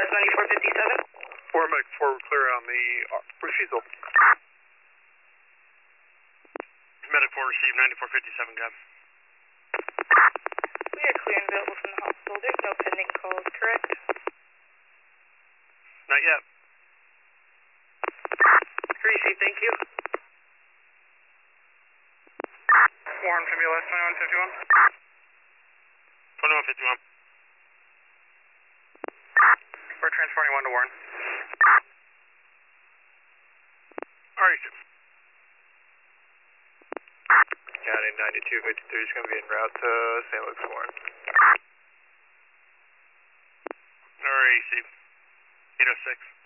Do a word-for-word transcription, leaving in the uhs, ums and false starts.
ninety-four fifty-seven. four Mike four, clear on the uh, refusal. Medic four received, ninety-four fifty-seven, gun. We are clear and available from the hospital. There's no pending calls, correct? Not yet. Received, thank you. Warren from U S twenty-one fifty-one. twenty-one fifty-one. We're transporting one to Warren. Alright. County ninety-two fifty-three is going to be en route to Saint Luke's Warren. Alright, received. eight oh six.